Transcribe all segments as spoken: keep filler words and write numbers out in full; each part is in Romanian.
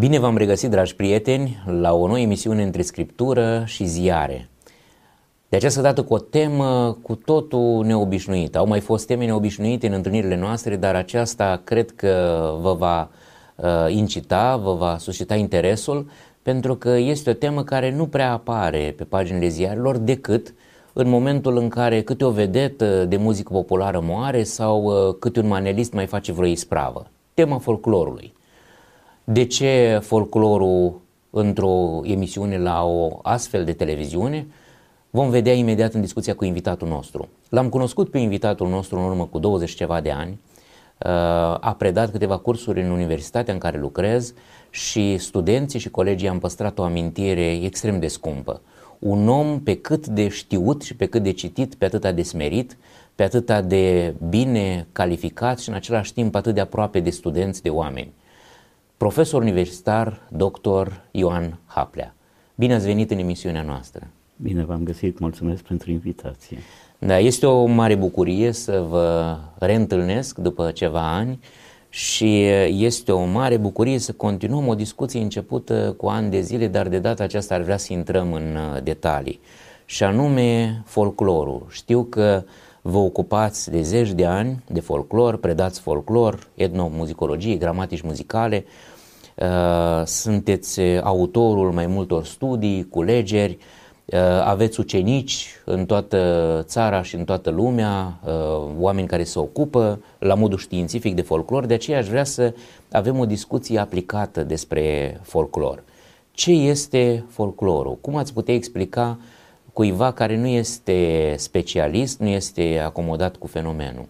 Bine v-am regăsit, dragi prieteni, la o nouă emisiune între scriptură și ziare. De această dată cu o temă cu totul neobișnuită. Au mai fost teme neobișnuite în întâlnirile noastre, dar aceasta cred că vă va uh, incita, vă va suscita interesul, pentru că este o temă care nu prea apare pe paginile ziarelor decât în momentul în care câte o vedetă de muzică populară moare sau uh, câte un manelist mai face vreo ispravă. Tema folclorului. De ce folclorul într-o emisiune la o astfel de televiziune? Vom vedea imediat în discuția cu invitatul nostru. L-am cunoscut pe invitatul nostru în urmă cu douăzeci ceva de ani, a predat câteva cursuri în universitatea în care lucrez și studenții și colegii am păstrat o amintire extrem de scumpă. Un om pe cât de știut și pe cât de citit, pe atâta de smerit, pe atâta de bine calificat și în același timp atât de aproape de studenți, de oameni. Profesor universitar, doctor Ioan Haplea. Bine ați venit în emisiunea noastră. Bine v-am găsit, mulțumesc pentru invitație. Da, este o mare bucurie să vă reîntâlnesc după ceva ani și este o mare bucurie să continuăm o discuție începută cu ani de zile, dar de data aceasta ar vrea să intrăm în detalii. Și anume folclorul. Știu că vă ocupați de zeci de ani de folclor, predați folclor, etnomuzicologie, gramatici muzicale, sunteți autorul mai multor studii, culegeri, aveți ucenici în toată țara și în toată lumea, oameni care se ocupă la modul științific de folclor, de aceea aș vrea să avem o discuție aplicată despre folclor. Ce este folclorul? Cum ați putea explica cuiva care nu este specialist, nu este acomodat cu fenomenul?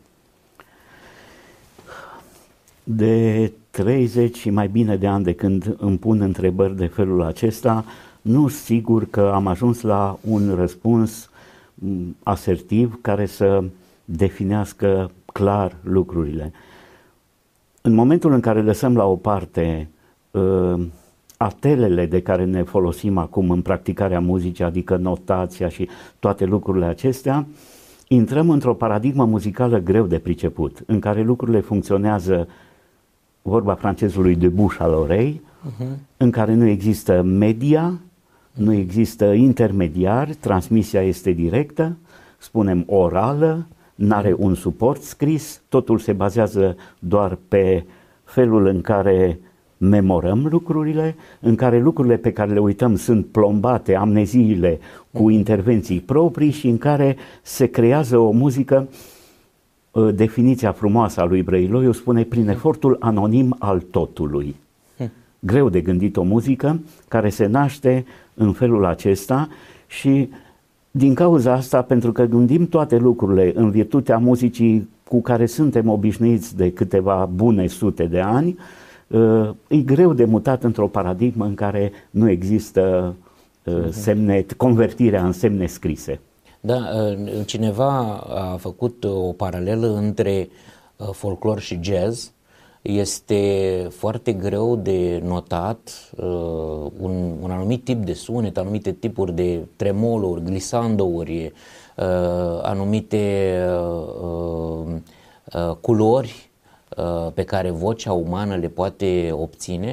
De treizeci și mai bine de ani de când îmi pun întrebări de felul acesta, nu sigur că am ajuns la un răspuns asertiv care să definească clar lucrurile. În momentul în care lăsăm la o parte uh, atelele de care ne folosim acum în practicarea muzicii, adică notația și toate lucrurile acestea, intrăm într-o paradigmă muzicală greu de priceput, în care lucrurile funcționează, vorba francezului, de bouche à l'oreille, uh-huh. în care nu există media, nu există intermediar, transmisia este directă, spunem orală, n-are un suport scris, totul se bazează doar pe felul în care memorăm lucrurile, în care lucrurile pe care le uităm sunt plombate, amneziile cu intervenții proprii și în care se creează o muzică, definiția frumoasă a lui Brăiloiu spune, prin efortul anonim al totului. Greu de gândit o muzică care se naște în felul acesta și din cauza asta, pentru că gândim toate lucrurile în virtutea muzicii cu care suntem obișnuiți de câteva bune sute de ani, e greu de mutat într-o paradigmă în care nu există semne, convertirea în semne scrise. Da, cineva a făcut o paralelă între folclor și jazz. Este foarte greu de notat uh, un, un anumit tip de sunet, anumite tipuri de tremolouri, glisandouri, uh, anumite uh, uh, culori uh, pe care vocea umană le poate obține.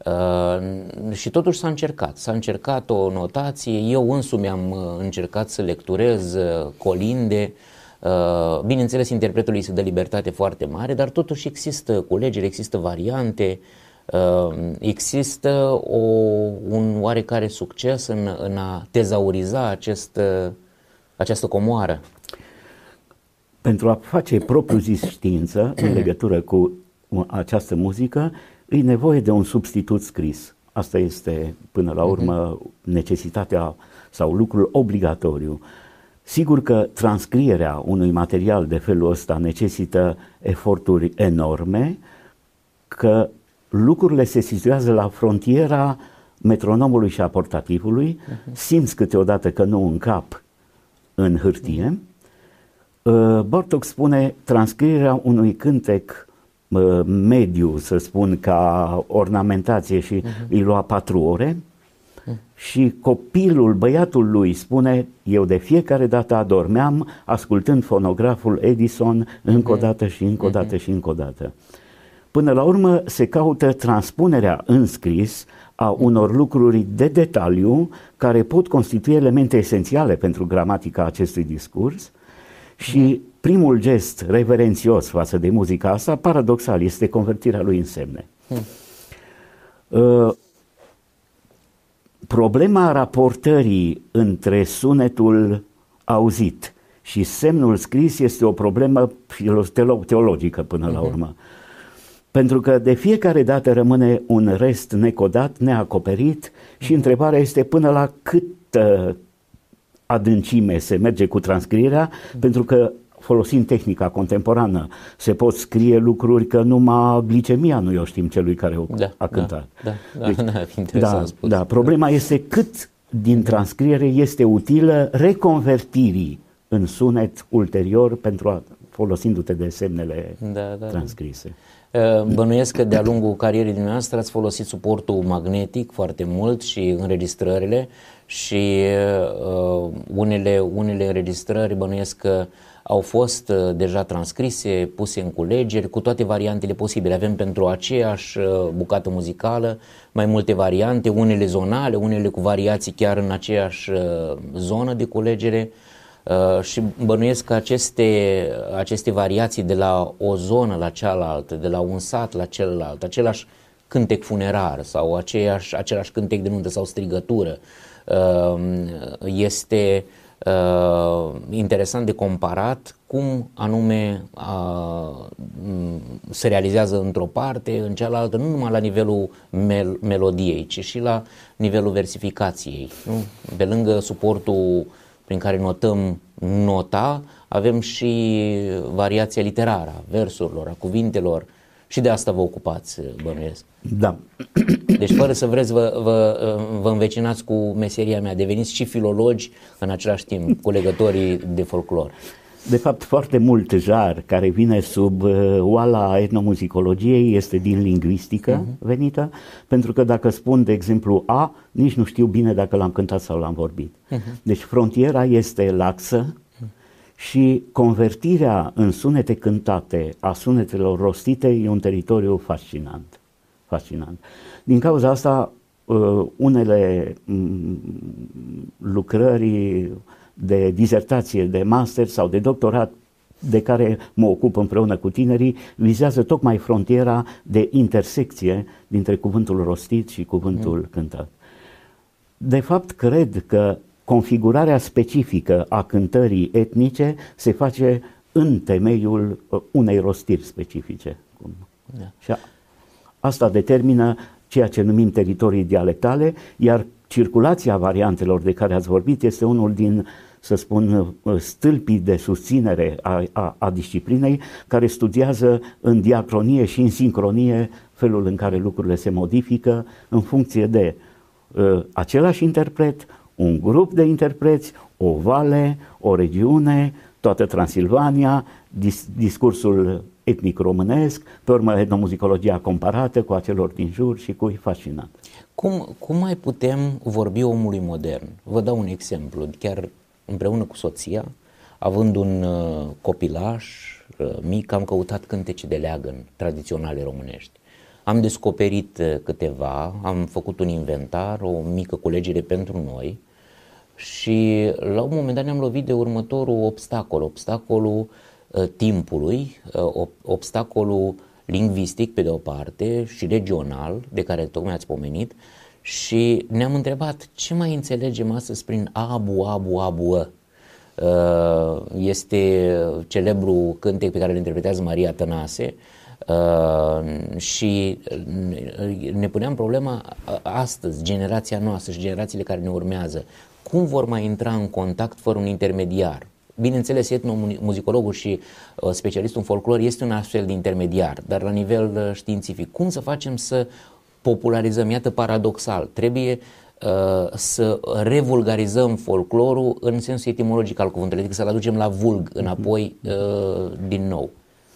Uh, și totuși s-a încercat, s-a încercat o notație, eu însumi am încercat să lecturez colinde. Uh, bineînțeles, interpretului se dă libertate foarte mare, dar totuși există culegeri, există variante, uh, există o, un oarecare succes în, în a tezauriza acest, această comoară. Pentru a face propriu-zis știință în legătură cu această muzică, e nevoie de un substitut scris. Asta este, până la urmă, necesitatea sau lucrul obligatoriu. Sigur că transcrierea unui material de felul ăsta necesită eforturi enorme, că lucrurile se situează la frontiera metronomului și a portativului, uh-huh. simți câteodată că nu încap în hârtie. Uh-huh. Bartók spune transcrierea unui cântec uh, mediu, să spun, ca ornamentație și uh-huh. îi lua patru ore. Și copilul, băiatul lui spune, eu de fiecare dată adormeam ascultând fonograful Edison încă o dată și încă o dată și încă o dată. Până la urmă se caută transpunerea în scris a unor lucruri de detaliu care pot constitui elemente esențiale pentru gramatica acestui discurs și primul gest reverențios față de muzica asta, paradoxal, este convertirea lui în semne. Hmm. Uh, problema raportării între sunetul auzit și semnul scris este o problemă teologică până la urmă. Pentru că de fiecare dată rămâne un rest necodat, neacoperit și întrebarea este până la câtă adâncime se merge cu transcrierea, pentru că folosind tehnica contemporană se pot scrie lucruri că numai glicemia nu o știm celui care da, a cântat. Da, da, deci, da, interesant da, spus. Da, problema este cât din transcriere este utilă reconvertirii în sunet ulterior pentru a, folosindu-te de semnele da, da, transcrise. Bănuiesc că de-a lungul carierei dumneavoastră ați folosit suportul magnetic foarte mult și înregistrările și uh, unele, unele înregistrări bănuiesc că au fost uh, deja transcrise, puse în culegeri cu toate variantele posibile. Avem pentru aceeași uh, bucată muzicală mai multe variante, unele zonale, unele cu variații chiar în aceeași uh, zonă de culegere. Uh, și bănuiesc că aceste, aceste variații de la o zonă la cealaltă, de la un sat la celălalt, același cântec funerar sau aceeași, același cântec de nuntă sau strigătură, uh, este uh, interesant de comparat cum anume uh, se realizează într-o parte, în cealaltă, nu numai la nivelul mel- melodiei, ci și la nivelul versificației. Nu? Pe lângă suportul prin care notăm nota, avem și variația literară a versurilor, a cuvintelor și de asta vă ocupați, bănuiesc. Da. Deci fără să vreți vă, vă, vă învecinați cu meseria mea, deveniți și filologi în același timp, cu legătorii de folclor. De fapt, foarte mult jar care vine sub uh, oala etnomuzicologiei este din lingvistică uh-huh. venită, pentru că dacă spun, de exemplu, A, nici nu știu bine dacă l-am cântat sau l-am vorbit. Uh-huh. Deci frontiera este laxă uh-huh. și convertirea în sunete cântate a sunetelor rostite e un teritoriu fascinant. fascinant. Din cauza asta, uh, unele m- lucrări de dizertație, de master sau de doctorat de care mă ocup împreună cu tinerii, vizează tocmai frontiera de intersecție dintre cuvântul rostit și cuvântul mm. cântat. De fapt, cred că configurarea specifică a cântării etnice se face în temeiul unei rostiri specifice. Da. Și asta determină ceea ce numim teritorii dialectale, iar circulația variantelor de care ați vorbit este unul din, să spun, stâlpii de susținere a, a, a disciplinei, care studiază în diacronie și în sincronie felul în care lucrurile se modifică în funcție de uh, același interpret, un grup de interpreți, o vale, o regiune, toată Transilvania, dis, discursul etnic românesc, pe urmă etnomuzicologia comparată cu acelor din jur și cu fascinat. Cum, cum mai putem vorbi omului modern? Vă dau un exemplu. Chiar împreună cu soția, având un uh, copilaș uh, mic, am căutat cântece de leagăn tradiționale românești. Am descoperit uh, câteva, am făcut un inventar, o mică culegere pentru noi și la un moment dat ne-am lovit de următorul obstacol, obstacolul uh, timpului, uh, obstacolul lingvistic pe de o parte și regional, de care tocmai ați pomenit, și ne-am întrebat ce mai înțelegem astăzi prin abu, abu, abu. Este celebrul cântec pe care îl interpretează Maria Tănase și ne puneam problema astăzi, generația noastră și generațiile care ne urmează, cum vor mai intra în contact fără un intermediar? Bineînțeles, etnomuzicologul și uh, specialistul în folclor este un astfel de intermediar, dar la nivel uh, științific, cum să facem să popularizăm? Iată, paradoxal, trebuie uh, să revulgarizăm folclorul în sensul etimologic al cuvântului, adică să-l aducem la vulg înapoi uh, din nou.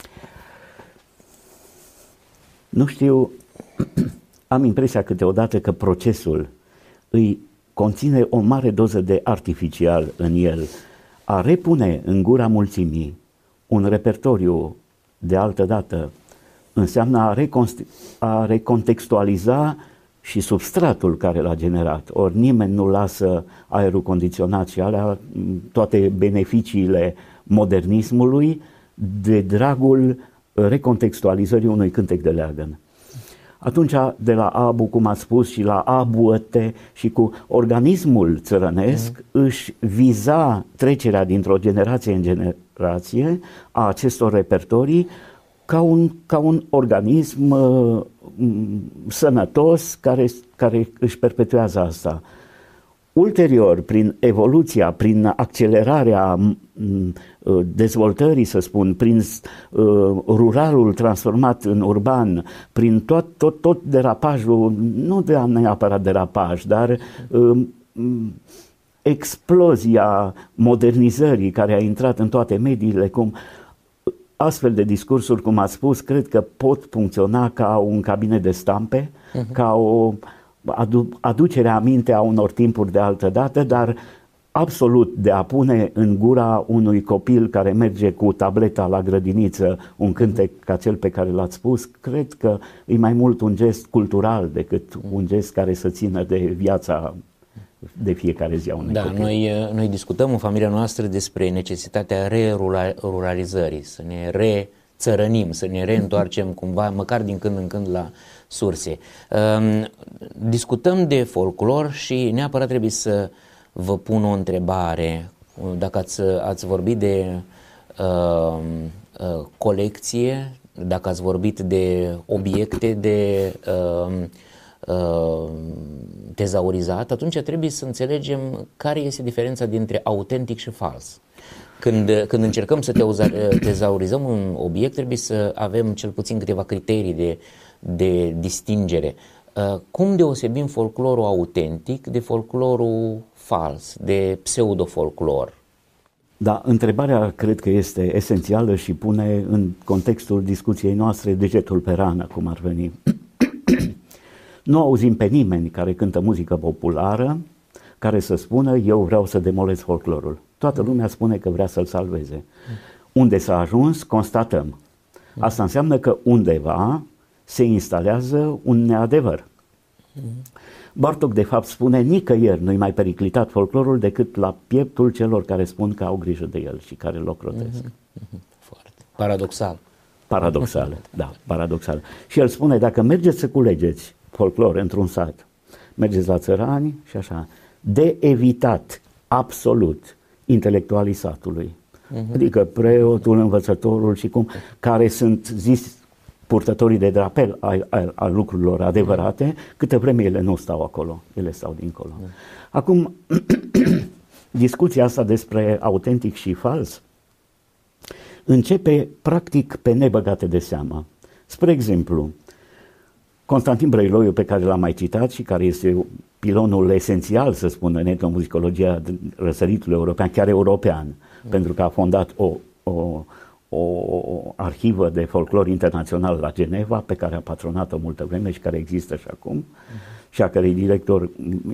Nu știu, am impresia câteodată că procesul îi conține o mare doză de artificial în el. A repune în gura mulțimii un repertoriu de altă dată înseamnă a, reconst- a recontextualiza și substratul care l-a generat. Ori nimeni nu lasă aerul condiționat și alea, toate beneficiile modernismului de dragul recontextualizării unui cântec de leagăn. Atunci, de la Abu, cum ați spus, și la Abuăte și cu organismul țărănesc, mm. își viza trecerea dintr-o generație în generație a acestor repertorii ca un, ca un organism uh, sănătos care, care își perpetuează asta. Ulterior, prin evoluția, prin accelerarea dezvoltării, să spun, prin uh, ruralul transformat în urban, prin tot, tot, tot derapajul, nu de neapărat derapaj, dar uh, explozia modernizării care a intrat în toate mediile, cum astfel de discursuri, cum ați spus, cred că pot funcționa ca un cabinet de stampe, uh-huh. ca o adu- aducere aminte a unor timpuri de altă dată, dar absolut de a pune în gura unui copil care merge cu tableta la grădiniță un cântec ca cel pe care l-ați spus, cred că e mai mult un gest cultural decât un gest care să țină de viața de fiecare zi a unui da, copil. Noi, noi discutăm în familia noastră despre necesitatea re-ruralizării, să ne rețărănim, să ne reîntoarcem cumva, măcar din când în când, la surse. Um, discutăm de folclor și neapărat trebuie să vă pun o întrebare. Dacă ați, ați vorbit de uh, uh, colecție, dacă ați vorbit de obiecte de uh, uh, tezaurizat, atunci trebuie să înțelegem care este diferența dintre autentic și fals. Când, când încercăm să tezaurizăm un obiect, trebuie să avem cel puțin câteva criterii de, de distingere. Uh, cum deosebim folclorul autentic de folclorul fals, de pseudo-folclor? Da, întrebarea cred că este esențială și pune în contextul discuției noastre degetul pe rană, cum ar veni. Nu auzim pe nimeni care cântă muzică populară care să spună eu vreau să demolez folclorul. Toată lumea spune că vrea să-l salveze. Unde s-a ajuns, constatăm. Asta înseamnă că undeva se instalează un neadevăr. Bartók de fapt spune nicăieri nu-i mai periclitat folclorul decât la pieptul celor care spun că au grijă de el și care îl ocrotesc. Foarte paradoxal. Paradoxal, da, paradoxal. Și el spune, dacă mergeți să culegeți folclor într-un sat, mergeți la țărani și așa, de evitat absolut intelectualii satului, uh-huh. adică preotul, învățătorul și cum, care sunt zis purtătorii de drapel al, al, al lucrurilor adevărate, câtă vreme ele nu stau acolo, ele stau dincolo. Uh-huh. Acum, discuția asta despre autentic și fals începe practic pe nebăgate de seamă. Spre exemplu, Constantin Brăiloiu, pe care l-am mai citat și care este pilonul esențial, să spun, în etnomuzicologia răsăritului european, chiar european, mm. pentru că a fondat o, o, o arhivă de folclor internațional la Geneva, pe care a patronat-o multă vreme și care există și acum, mm. și a cărei director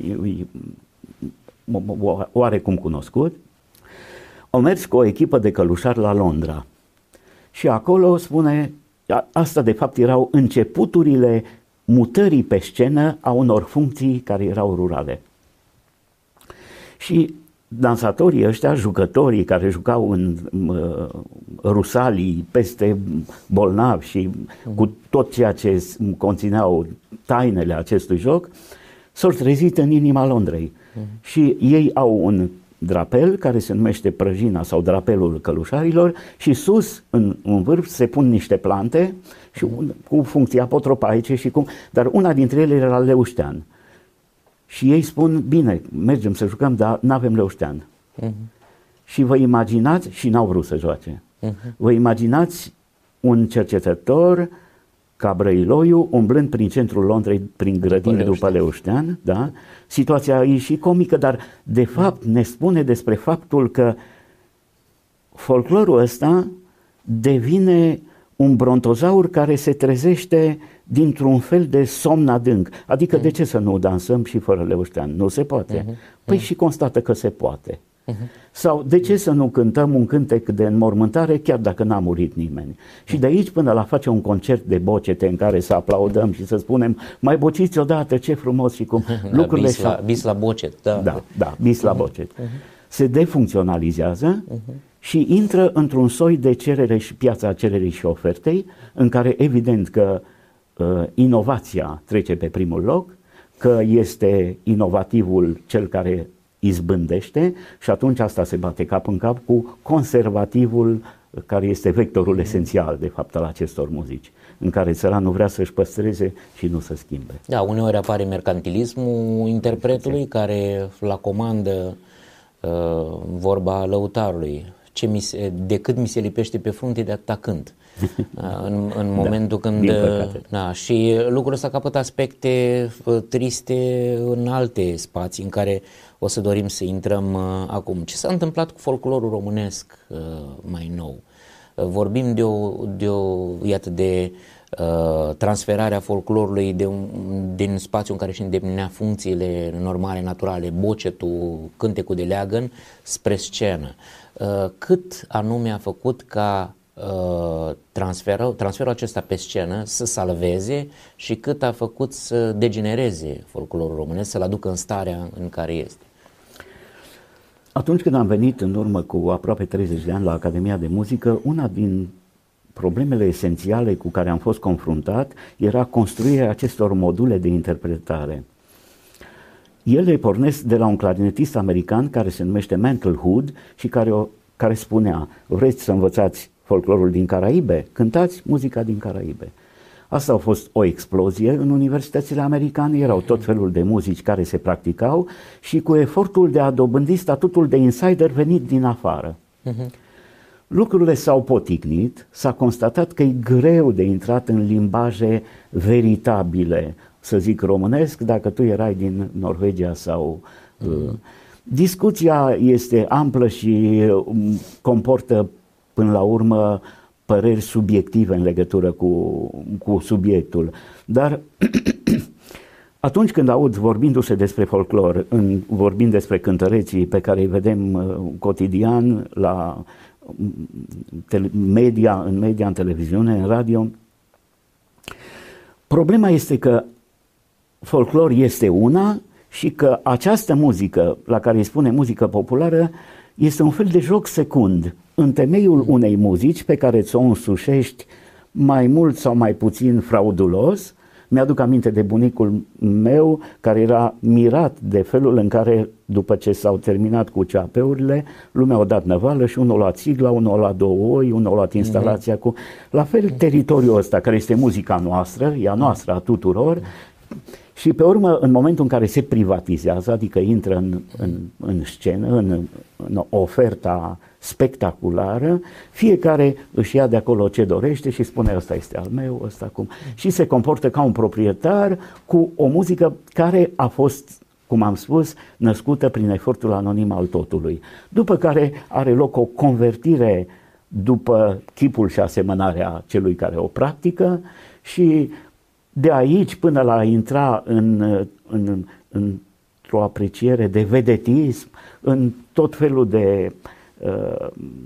oarecum cunoscut. Au mers cu o echipă de călușari la Londra și acolo spune, asta de fapt erau începuturile mutării pe scenă a unor funcții care erau rurale. Și dansatorii ăștia, jucătorii care jucau în uh, rusalii peste bolnavi și mm. cu tot ceea ce conțineau tainele acestui joc, s-au trezit în inima Londrei. Mm. Și ei au un drapel care se numește prăjina sau drapelul călușarilor și sus, în, în vârf, se pun niște plante și un, cu funcții apotropaice și cum, dar una dintre ele era leuștean. Și ei spun, bine, mergem să jucăm, dar n-avem leuștean. Uh-huh. Și vă imaginați, și n-au vrut să joace, uh-huh. vă imaginați un cercetător ca Brăiloiu, umblând prin centrul Londrei, prin grădini după Leuștean, da? Situația e și comică, dar de fapt ne spune despre faptul că folclorul ăsta devine un brontozaur care se trezește dintr-un fel de somn adânc. Adică mm. de ce să nu dansăm și fără Leuștean? Nu se poate. Mm-hmm. Păi mm. și constată că se poate. Uh-huh. Sau de ce să nu cântăm un cântec de înmormântare chiar dacă n-a murit nimeni? Uh-huh. Și de aici până la face un concert de bocete în care să aplaudăm și să spunem mai bociți odată, ce frumos și cum. Da, lucrurile bis, la, bis la bocet. Da, da, da bis la bocet. Uh-huh. Se defuncționalizează uh-huh. și intră într-un soi de cerere și piața cererii și ofertei, în care evident că uh, inovația trece pe primul loc, că este inovativul cel care izbândește și atunci asta se bate cap în cap cu conservativul care este vectorul esențial de fapt al acestor muzici, în care țăranul vrea să-și păstreze și nu să schimbe. Da, uneori apare mercantilismul interpretului care la comandă uh, vorba lăutarului, ce mi se, de cât mi se lipește pe frunte de atâta cânt. În, în momentul da, când da, și lucrul ăsta capătă aspecte triste în alte spații în care o să dorim să intrăm uh, acum. Ce s-a întâmplat cu folclorul românesc uh, mai nou? Uh, vorbim de o, de o iată de uh, transferarea folclorului de un, din spațiu în care își îndeplinea funcțiile normale, naturale, bocetul, cântecul de leagăn, spre scenă. Uh, cât anume a făcut ca Uh, transferul, transferul acesta pe scenă să salveze și cât a făcut să degenereze folclorul românesc, să-l aducă în starea în care este? Atunci când am venit în urmă cu aproape treizeci de ani la Academia de Muzică, una din problemele esențiale cu care am fost confruntat era construirea acestor module de interpretare. Ele pornesc de la un clarinetist american care se numește Mantle Hood și care, o, care spunea: vreți să învățați folclorul din Caraibe? Cântați muzica din Caraibe. Asta a fost o explozie în universitățile americane, erau tot felul de muzici care se practicau și cu efortul de a dobândi statutul de insider venit din afară. Uh-huh. Lucrurile s-au poticnit, s-a constatat că e greu de intrat în limbaje veritabile, să zic românesc, dacă tu erai din Norvegia sau... Uh, discuția este amplă și um, comportă până la urmă păreri subiective în legătură cu, cu subiectul. Dar atunci când aud vorbindu-se despre folclor, în, vorbind despre cântăreții pe care îi vedem uh, cotidian la tele, media, în media, în televiziune, în radio, problema este că folclor este una și că această muzică, la care îi spune muzică populară, este un fel de joc secund în temeiul unei muzici pe care ți-o însușești mai mult sau mai puțin fraudulos. Mi-aduc aminte de bunicul meu care era mirat de felul în care, după ce s-au terminat cu ceapeurile, lumea a dat năvală și unul a luat sigla, unul a luat două oi, unul a luat instalația cu... La fel, teritoriul ăsta, care este muzica noastră, e a noastră, a tuturor, și pe urmă, în momentul în care se privatizează, adică intră în, în, în scenă, în, în oferta spectaculară, fiecare își ia de acolo ce dorește și spune: ăsta este al meu, ăsta cum. Și se comportă ca un proprietar cu o muzică care a fost, cum am spus, născută prin efortul anonim al totului. După care are loc o convertire după chipul și asemănarea celui care o practică și de aici până la a intra în, în, într-o apreciere de vedetism, în tot felul de uh,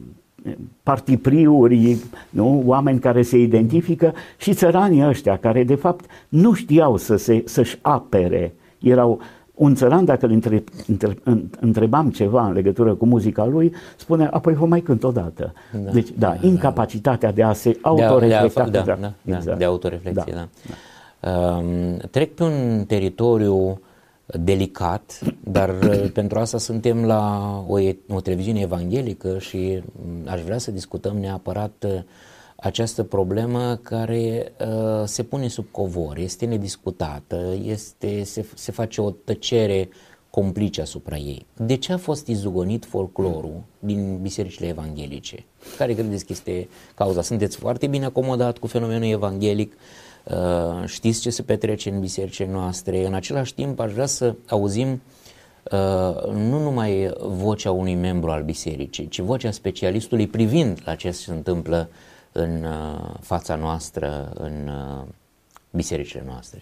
partipriuri, nu? Oameni care se identifică și țăranii ăștia care de fapt nu știau să se, să-și apere. Erau un țăran, dacă îl între, între, întrebam ceva în legătură cu muzica lui, spune: apoi vă mai cânt o dată. Da, deci, da, da, incapacitatea de a se autoreflecta. De, a, de, a, da, da, exact. De autoreflexie, da. da. da. Uh, trec pe un teritoriu delicat, dar pentru asta suntem la o, o televiziune evanghelică și aș vrea să discutăm neapărat această problemă care uh, se pune sub covor, este nediscutată, este, se, se face o tăcere complice asupra ei. De ce a fost izugonit folclorul din bisericile evanghelice? Care credeți că este cauza? Sunteți foarte bine acomodat cu fenomenul evanghelic, uh, știți ce se petrece în bisericile noastre, în același timp aș vrea să auzim uh, nu numai vocea unui membru al bisericii, ci vocea specialistului privind la ce se întâmplă în uh, fața noastră, în uh, bisericile noastre.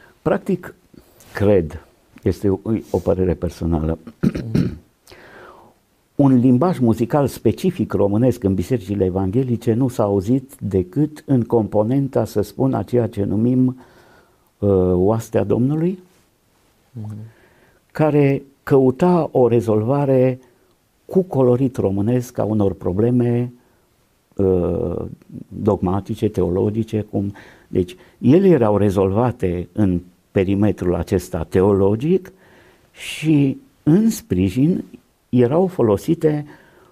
Practic, cred, este o, o părere personală, un limbaj muzical specific românesc în bisericile evanghelice nu s-a auzit decât în componenta, să spun, a ceea ce numim uh, oastea Domnului, mm-hmm. care căuta o rezolvare cu colorit românesc a unor probleme uh, dogmatice, teologice. Cum... Deci, ele erau rezolvate în perimetrul acesta teologic și în sprijin erau folosite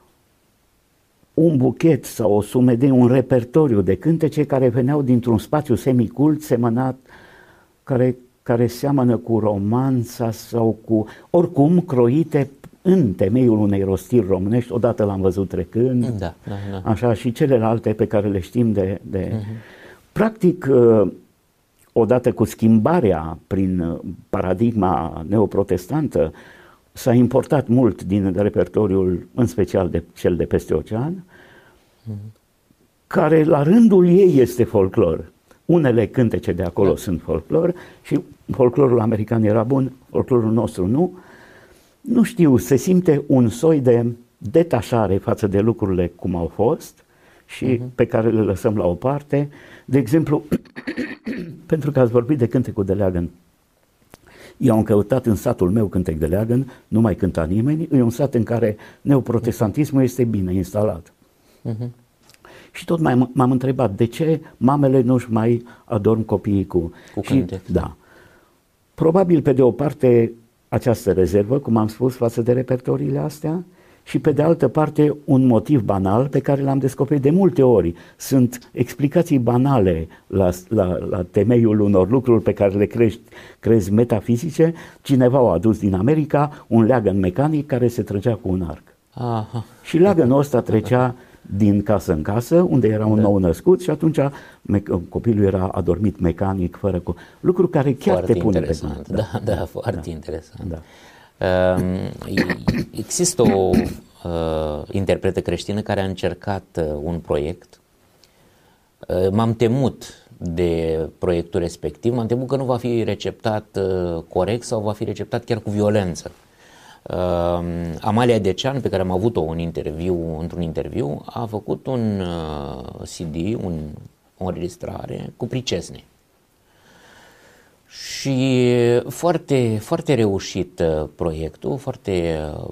un buchet sau o sumedenie, un repertoriu de cântece care veneau dintr-un spațiu semicult, semănat, care, care seamănă cu romanța sau cu, oricum, croite în temeiul unei rostiri românești. Odată l-am văzut trecând, da, da, da. Așa, și celelalte pe care le știm de... de... Uh-huh. Practic, odată cu schimbarea prin paradigma neoprotestantă, s-a importat mult din repertoriul, în special de cel de peste ocean, mm-hmm. care la rândul ei este folclor. Unele cântece de acolo da. sunt folclor și folclorul american era bun, folclorul nostru nu. Nu știu, se simte un soi de detașare față de lucrurile cum au fost și mm-hmm. pe care le lăsăm la o parte. De exemplu, pentru că ați vorbit de cântecul de leagăn, eu am căutat în satul meu cântec de leagăn, nu mai cânta nimeni, e un sat în care neoprotestantismul este bine instalat. Uh-huh. Și tot mai m-am întrebat de ce mamele nu-și mai adorm copiii cu... Cu și, cântec. Da. Probabil pe de o parte această rezervă, cum am spus, față de repertoriile astea, și pe de altă parte un motiv banal pe care l-am descoperit de multe ori. Sunt explicații banale la, la, la temeiul unor lucruri pe care le crești, crezi metafizice. Cineva a adus din America un leagăn mecanic care se trăgea cu un arc. Aha. Și leagănul ăsta trecea din casă în casă, unde era un da. nou născut și atunci copilul era adormit mecanic, fără cu... lucru care chiar foarte te pune interesant. pe gând. Da, da, da, foarte da. interesant. Da. Uh, există o uh, interpretă creștină care a încercat uh, un proiect. Uh, m-am temut de proiectul respectiv, m-am temut că nu va fi receptat uh, corect sau va fi receptat chiar cu violență. Uh, Amalia Decean, pe care am avut-o un interviu, într-un interviu, a făcut un uh, C D, un, o înregistrare cu pricesne. Și foarte, foarte reușit proiectul, foarte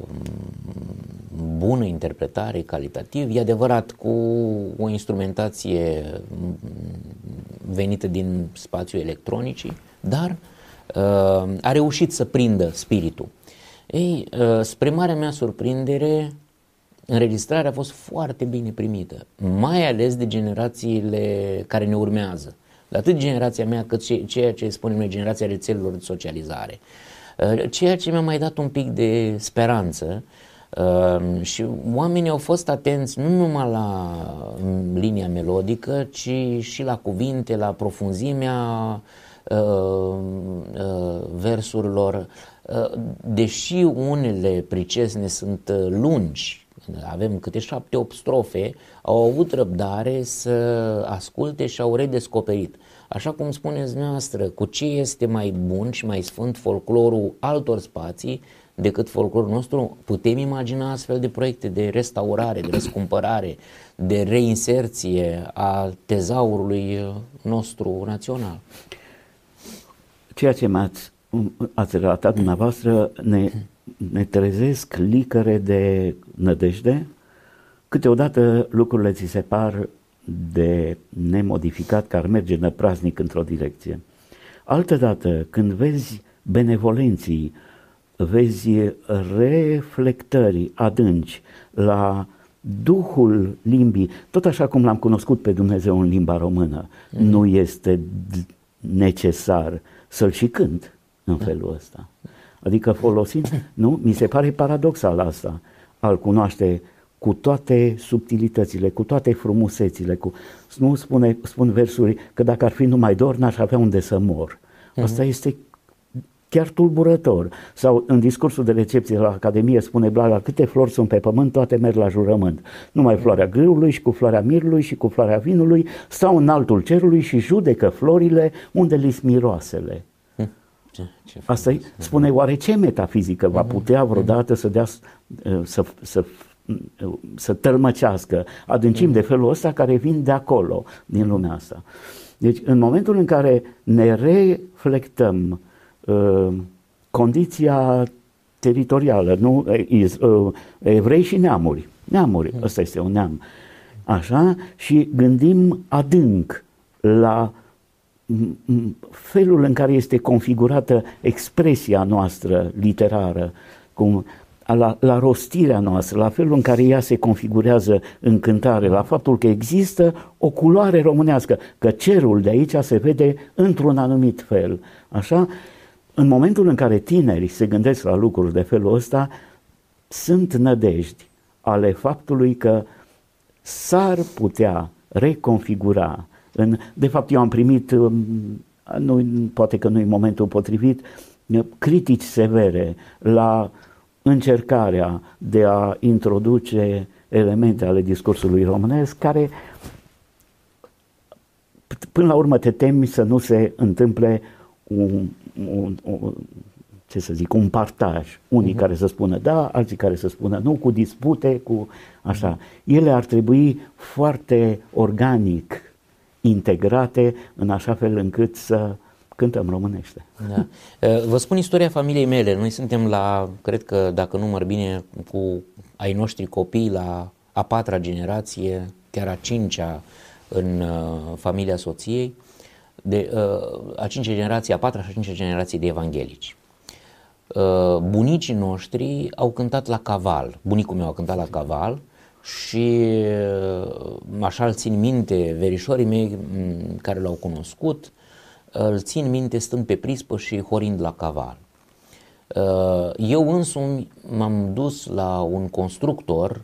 bună interpretare, calitativ, e adevărat, cu o instrumentație venită din spațiul electronicii, dar uh, a reușit să prindă spiritul. Ei, uh, spre marea mea surprindere, înregistrarea a fost foarte bine primită, mai ales de generațiile care ne urmează. Atât generația mea cât și ceea ce spunem noi, generația rețelelor de socializare. Ceea ce mi-a mai dat un pic de speranță și oamenii au fost atenți nu numai la linia melodică, ci și la cuvinte, la profunzimea versurilor. Deși unele pricesne sunt lungi, avem câte șapte, opt strofe, au avut răbdare să asculte și au redescoperit. Așa cum spuneți dumneavoastră, cu ce este mai bun și mai sfânt folclorul altor spații decât folclorul nostru, putem imagina astfel de proiecte de restaurare, de răscumpărare, de reinserție a tezaurului nostru național. Ceea ce m-ați ați relatat dumneavoastră ne, ne trezesc licăre de nădejde. Câteodată lucrurile ți se par de nemodificat, că ar merge năpraznic într-o direcție. Altădată, când vezi benevolenții, vezi reflectări adânci la duhul limbii, tot așa cum l-am cunoscut pe Dumnezeu în limba română, mm. nu este necesar să-l și cânt în felul ăsta. Adică folosind, nu? Mi se pare paradoxal asta, al cunoaște cu toate subtilitățile, cu toate frumusețile, cu, nu spune, spun versuri că dacă ar fi numai dor, n-aș avea unde să mor. Asta uh-huh. este chiar tulburător. Sau în discursul de recepție la Academie spune Blaga, câte flori sunt pe pământ, toate merg la jurământ. Numai floarea grâului și cu floarea mirului și cu floarea vinului stau în altul cerului și judecă florile unde li-s miroasele. Ce, ce Asta e, spune, oare ce metafizică va putea vreodată să dea, să, să, să tălmăcească adâncimi de felul ăsta care vin de acolo, din lumea asta. Deci în momentul în care ne reflectăm uh, condiția teritorială, nu? Uh, evrei și neamuri, neamuri, ăsta este un neam, așa, și gândim adânc la felul în care este configurată expresia noastră literară, cum, la, la rostirea noastră, la felul în care ea se configurează în cântare, la faptul că există o culoare românească, că cerul de aici se vede într-un anumit fel. Așa, în momentul în care tinerii se gândesc la lucruri de felul ăsta, sunt nădejdi ale faptului că s-ar putea reconfigura. În, de fapt, eu am primit, nu, poate că nu e momentul potrivit, critici severe la încercarea de a introduce elemente ale discursului românesc care, până la urmă, te temi să nu se întâmple un, un, un, ce să zic, un partaj. Unii uh-huh. care să spună da, alții care să spună nu, cu dispute, cu așa. Ele ar trebui foarte organic integrate în așa fel încât să cântăm românește. Da. Vă spun istoria familiei mele. Noi suntem la, cred că dacă număr bine, cu ai noștri copii, la a patra generație, chiar a cincea în uh, familia soției, de, uh, a cincea generație, a patra și a cincea generație de evanghelici. Uh, bunicii noștri au cântat la caval. Bunicul meu a cântat la caval și așa îl țin minte, verișorii mei care l-au cunoscut, îl țin minte stând pe prispă și horind la caval. Eu însumi m-am dus la un constructor,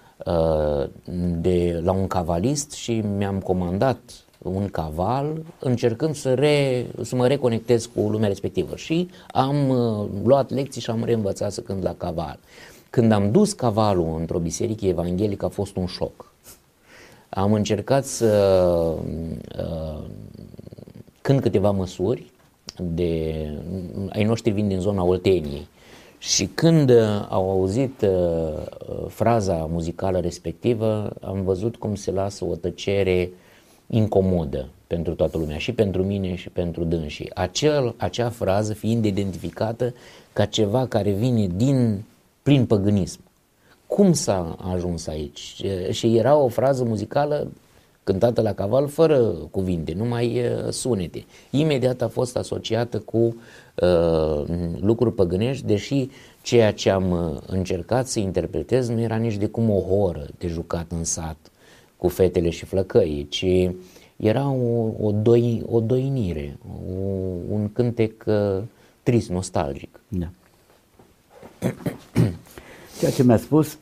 de, la un cavalist și mi-am comandat un caval încercând să, re, să mă reconectez cu lumea respectivă și am luat lecții și am reînvățat să cânt la caval. Când am dus cavalul într-o biserică evanghelică a fost un șoc. Am încercat să uh, cânt câteva măsuri, de, ai noștri vin din zona Olteniei, și când uh, au auzit uh, fraza muzicală respectivă, am văzut cum se lasă o tăcere incomodă pentru toată lumea, și pentru mine și pentru dânsii. Acel, acea frază fiind identificată ca ceva care vine din prin păgânism. Cum s-a ajuns aici? Și era o frază muzicală cântată la caval fără cuvinte, numai sunete. Imediat a fost asociată cu uh, lucruri păgânești, deși ceea ce am încercat să interpretez nu era nici de cum o horă de jucat în sat cu fetele și flăcăii, ci era o, o, doi, o doinire, o, un cântec uh, trist, nostalgic. Da. Ceea ce mi-a spus,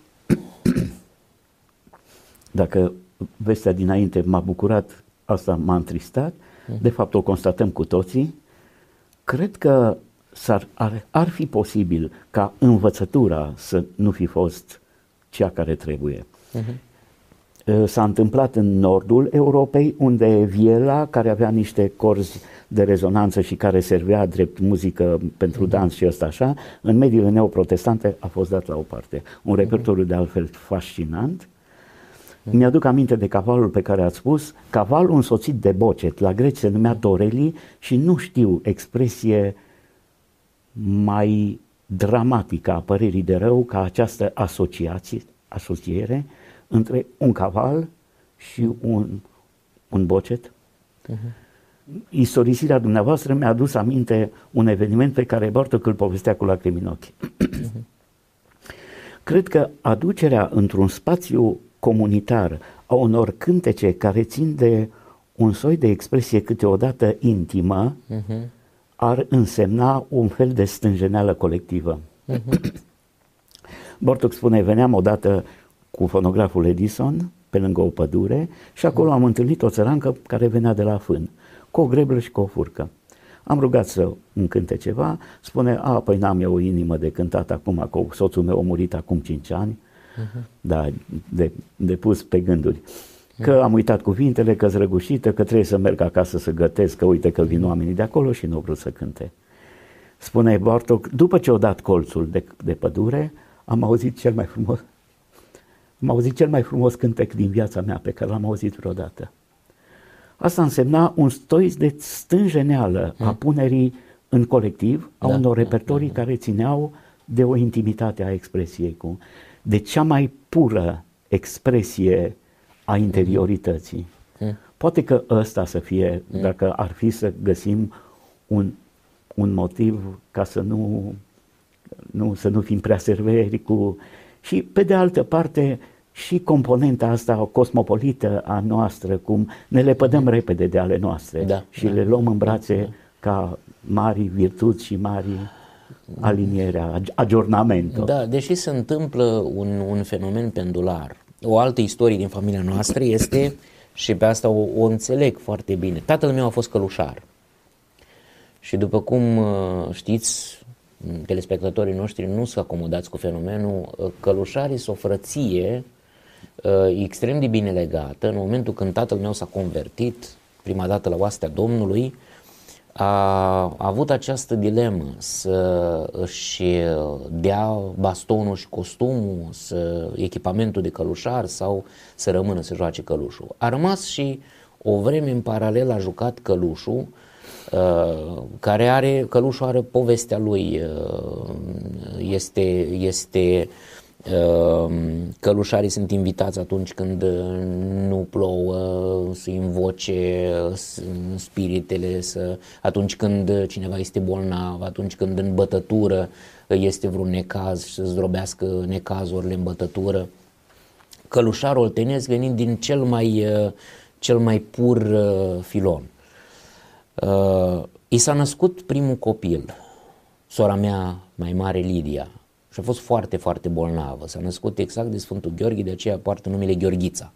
dacă vestea dinainte m-a bucurat, asta m-a întristat, de fapt o constatăm cu toții, cred că s-ar, ar, ar fi posibil ca învățătura să nu fi fost cea care trebuie. Uh-huh. S-a întâmplat în nordul Europei, unde viela, care avea niște corzi de rezonanță și care servea drept muzică pentru dans și ăsta așa, în mediile neoprotestante a fost dat la o parte. Un repertoriu de altfel fascinant. Mi-aduc aminte de cavalul pe care ați spus, cavalul însoțit de bocet, la greci se numea doreli și nu știu expresie mai dramatică a părerii de rău ca această asociație, asociere între un caval și un, un bocet. Uh-huh. Istorisirea dumneavoastră mi-a adus aminte un eveniment pe care Bartok îl povestea cu lacrimi în ochi. Uh-huh. Cred că aducerea într-un spațiu comunitar a unor cântece care țin de un soi de expresie câteodată intimă, uh-huh. ar însemna un fel de stânjeneală colectivă. Uh-huh. Bartok spune, veneam odată cu fonograful Edison pe lângă o pădure și acolo am întâlnit o țărancă care venea de la fân, cu o greblă și cu o furcă. Am rugat să îmi cânte ceva, spune, a, păi n-am eu o inimă de cântat acum, că soțul meu a murit acum cinci ani, uh-huh. da, de, de pus pe gânduri. Că am uitat cuvintele, că-s răgușită, că trebuie să merg acasă să gătesc, că uite că vin oamenii de acolo și nu au vrut să cânte. spune Bartok, după ce au dat colțul de, de pădure, am auzit cel mai frumos, am auzit cel mai frumos cântec din viața mea pe care l-am auzit vreodată. Asta însemna un stoi de stânjeneală a punerii în colectiv a da, unor repertorii da, da, da. care țineau de o intimitate a expresiei, cu, de cea mai pură expresie a interiorității. Mm. Poate că ăsta să fie, mm. dacă ar fi să găsim un, un motiv ca să nu, nu, să nu fim prea severi cu... Și pe de altă parte și componenta asta cosmopolită a noastră, cum ne lepădăm mm. repede de ale noastre da, și da, le luăm în brațe da. ca mari virtuți și mari alinierea, aggiornamento. Da, deși se întâmplă un, un fenomen pendular. O altă istorie din familia noastră este, și pe asta o, o înțeleg foarte bine, tatăl meu a fost călușar. Și după cum știți, telespectatorii noștri nu sunt acomodați cu fenomenul, călușarii sunt o frăție extrem de bine legată. În momentul când tatăl meu s-a convertit prima dată la oastea Domnului, a avut această dilemă să își dea bastonul și costumul, să, echipamentul de călușar sau să rămână să joace călușul. A rămas și o vreme în paralel a jucat călușul, care are, călușul are povestea lui, este, este călușarii sunt invitați atunci când nu plouă să invoce spiritele, să, atunci când cineva este bolnav, atunci când în bătătură este vreun necaz și să zdrobească necazurile în bătătură. Călușarul oltenesc venind din cel mai, cel mai pur filon. I s-a născut primul copil, sora mea mai mare Lidia, și a fost foarte, foarte bolnavă. S-a născut exact de Sfântul Gheorghe, de aceea poartă numele Gheorghița.